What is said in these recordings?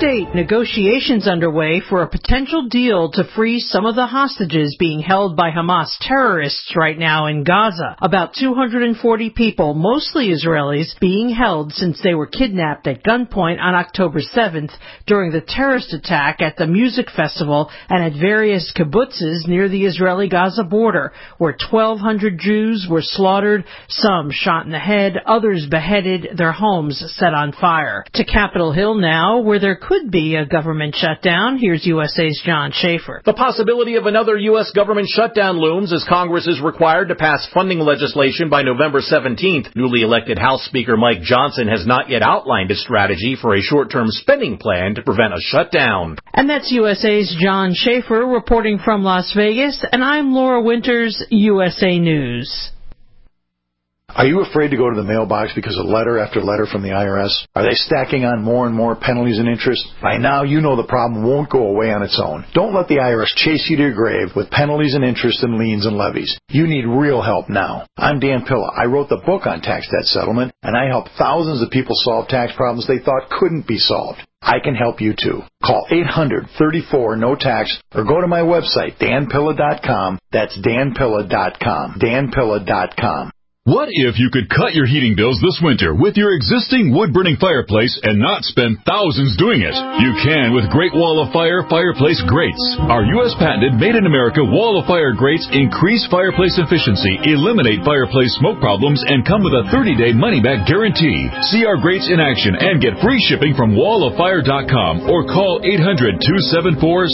update. Negotiations underway for a potential deal to free some of the hostages being held by Hamas terrorists right now in Gaza. About 240 people, mostly Israelis, being held since they were kidnapped at gunpoint on October 7th during the terrorist attack at the music festival and at various kibbutzes near the Israeli-Gaza border, where 1,200 Jews were slaughtered, some shot in the head, others beheaded, their homes set on fire. To Capitol Hill now, where there could be a government shutdown. Here's USA's John Schaefer. The possibility of another U.S. government shutdown looms as Congress is required to pass funding legislation by November 17th. Newly elected House Speaker Mike Johnson has not yet outlined a strategy for a short-term spending plan to prevent a shutdown. And that's USA's John Schaefer reporting from Las Vegas, and I'm Laura Winters, USA News. Are you afraid to go to the mailbox because of letter after letter from the IRS? Are they stacking on more and more penalties and interest? By now, you know the problem won't go away on its own. Don't let the IRS chase you to your grave with penalties and interest and liens and levies. You need real help now. I'm Dan Pilla. I wrote the book on tax debt settlement, and I help thousands of people solve tax problems they thought couldn't be solved. I can help you too. Call 800-34-NO-TAX or go to my website, danpilla.com. That's danpilla.com. danpilla.com. What if you could cut your heating bills this winter with your existing wood-burning fireplace and not spend thousands doing it? You can with Great Wall of Fire fireplace grates. Our U.S. patented made-in-America Wall of Fire grates increase fireplace efficiency, eliminate fireplace smoke problems, and come with a 30-day money-back guarantee. See our grates in action and get free shipping from walloffire.com or call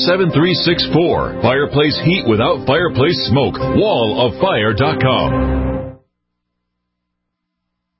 800-274-7364. Fireplace heat without fireplace smoke. walloffire.com.